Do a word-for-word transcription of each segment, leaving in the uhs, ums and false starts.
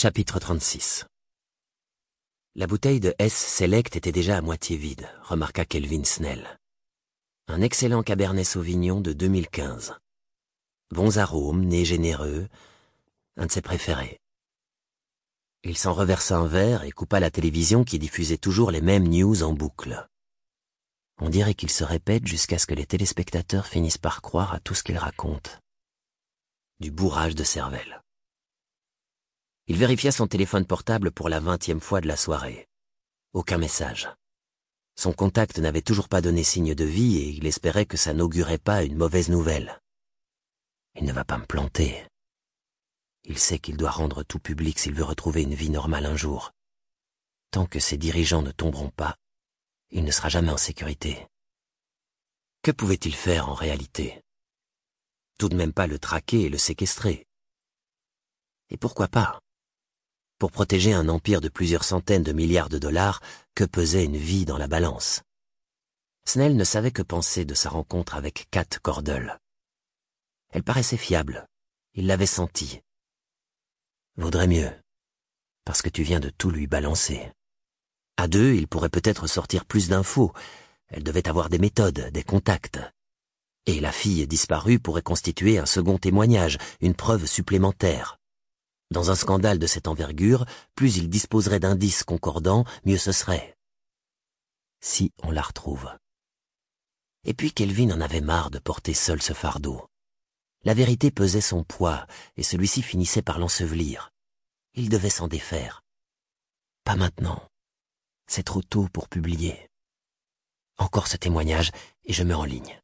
Chapitre trente-six. La bouteille de S Select était déjà à moitié vide, remarqua Kelvin Snell. Un excellent Cabernet Sauvignon de deux mille quinze. Bons arômes, nez généreux, un de ses préférés. Il s'en reversa un verre et coupa la télévision qui diffusait toujours les mêmes news en boucle. On dirait qu'il se répète jusqu'à ce que les téléspectateurs finissent par croire à tout ce qu'il raconte. Du bourrage de cervelle. Il vérifia son téléphone portable pour la vingtième fois de la soirée. Aucun message. Son contact n'avait toujours pas donné signe de vie et il espérait que ça n'augurait pas une mauvaise nouvelle. Il ne va pas me planter. Il sait qu'il doit rendre tout public s'il veut retrouver une vie normale un jour. Tant que ses dirigeants ne tomberont pas, il ne sera jamais en sécurité. Que pouvait-il faire en réalité? Tout de même pas le traquer et le séquestrer. Et pourquoi pas? Pour protéger un empire de plusieurs centaines de milliards de dollars, que pesait une vie dans la balance? Snell ne savait que penser de sa rencontre avec Kat Cordell. Elle paraissait fiable. Il l'avait senti. Vaudrait mieux, parce que tu viens de tout lui balancer. À deux, il pourrait peut-être sortir plus d'infos. Elle devait avoir des méthodes, des contacts. Et la fille disparue pourrait constituer un second témoignage, une preuve supplémentaire. Dans un scandale de cette envergure, plus il disposerait d'indices concordants, mieux ce serait. Si on la retrouve. Et puis Kelvin en avait marre de porter seul ce fardeau. La vérité pesait son poids, et celui-ci finissait par l'ensevelir. Il devait s'en défaire. Pas maintenant. C'est trop tôt pour publier. Encore ce témoignage, et je me renligne.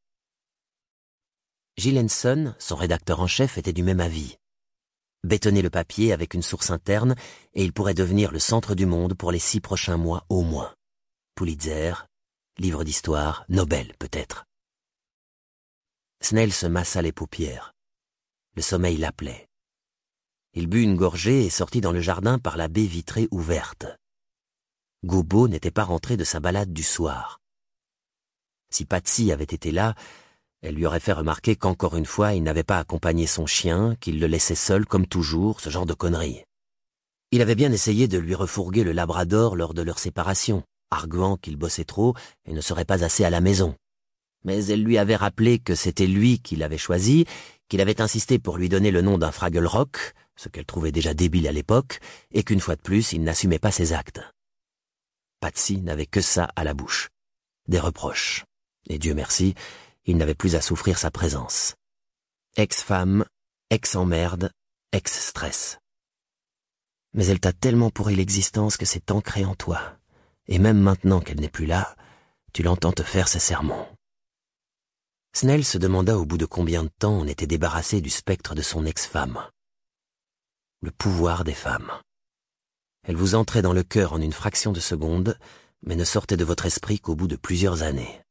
Gil Henson, son rédacteur en chef, était du même avis. Bétonner le papier avec une source interne, et il pourrait devenir le centre du monde pour les six prochains mois au moins. Pulitzer, livre d'histoire, Nobel peut-être. Snell se massa les paupières. Le sommeil l'appelait. Il but une gorgée et sortit dans le jardin par la baie vitrée ouverte. Gobbo n'était pas rentré de sa balade du soir. Si Patsy avait été là, elle lui aurait fait remarquer qu'encore une fois, il n'avait pas accompagné son chien, qu'il le laissait seul comme toujours, ce genre de conneries. Il avait bien essayé de lui refourguer le labrador lors de leur séparation, arguant qu'il bossait trop et ne serait pas assez à la maison. Mais elle lui avait rappelé que c'était lui qui l'avait choisi, qu'il avait insisté pour lui donner le nom d'un Fraggle Rock, ce qu'elle trouvait déjà débile à l'époque, et qu'une fois de plus, il n'assumait pas ses actes. Patsy n'avait que ça à la bouche. Des reproches. Et Dieu merci, il n'avait plus à souffrir sa présence. Ex-femme, ex-emmerde, ex-stress. Mais elle t'a tellement pourri l'existence que c'est ancré en toi. Et même maintenant qu'elle n'est plus là, tu l'entends te faire ses sermons. Snell se demanda au bout de combien de temps on était débarrassé du spectre de son ex-femme. Le pouvoir des femmes. Elle vous entrait dans le cœur en une fraction de seconde, mais ne sortait de votre esprit qu'au bout de plusieurs années.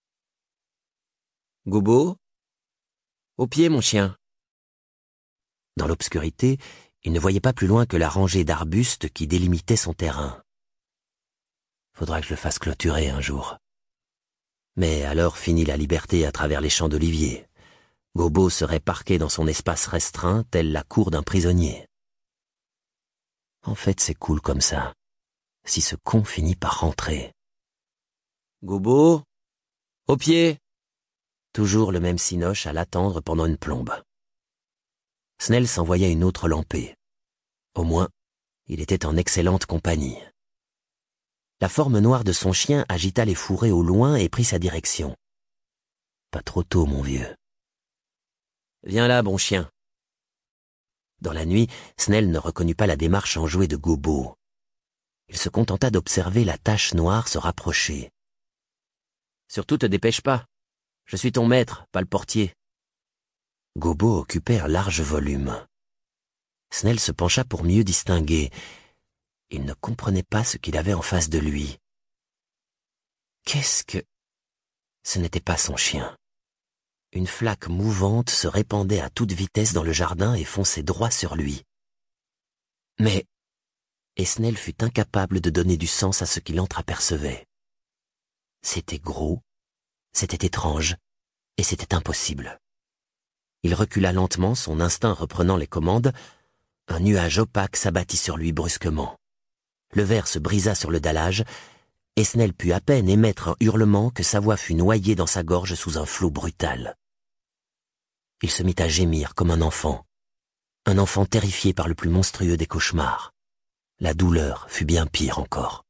Gobbo? Au pied, mon chien. Dans l'obscurité, il ne voyait pas plus loin que la rangée d'arbustes qui délimitait son terrain. Faudra que je le fasse clôturer un jour. Mais alors finit la liberté à travers les champs d'oliviers. Gobbo serait parqué dans son espace restreint, telle la cour d'un prisonnier. En fait, c'est cool comme ça. Si ce con finit par rentrer. Gobbo? Au pied! Toujours le même cinoche à l'attendre pendant une plombe. Snell s'envoya une autre lampée. Au moins, il était en excellente compagnie. La forme noire de son chien agita les fourrés au loin et prit sa direction. Pas trop tôt, mon vieux. Viens là, bon chien. Dans la nuit, Snell ne reconnut pas la démarche enjouée de Gobbo. Il se contenta d'observer la tache noire se rapprocher. Surtout te dépêche pas. Je suis ton maître, pas le portier. Gobbo occupait un large volume. Snell se pencha pour mieux distinguer. Il ne comprenait pas ce qu'il avait en face de lui. Qu'est-ce que... Ce n'était pas son chien. Une flaque mouvante se répandait à toute vitesse dans le jardin et fonçait droit sur lui. Mais... Et Snell fut incapable de donner du sens à ce qu'il entreapercevait. C'était gros, c'était étrange, et c'était impossible. Il recula lentement, son instinct reprenant les commandes, Un nuage opaque s'abattit sur lui brusquement. Le verre se brisa sur le dallage, et Snell put à peine émettre un hurlement que sa voix fut noyée dans sa gorge sous un flot brutal. Il se mit à gémir comme un enfant, un enfant terrifié par le plus monstrueux des cauchemars. La douleur fut bien pire encore.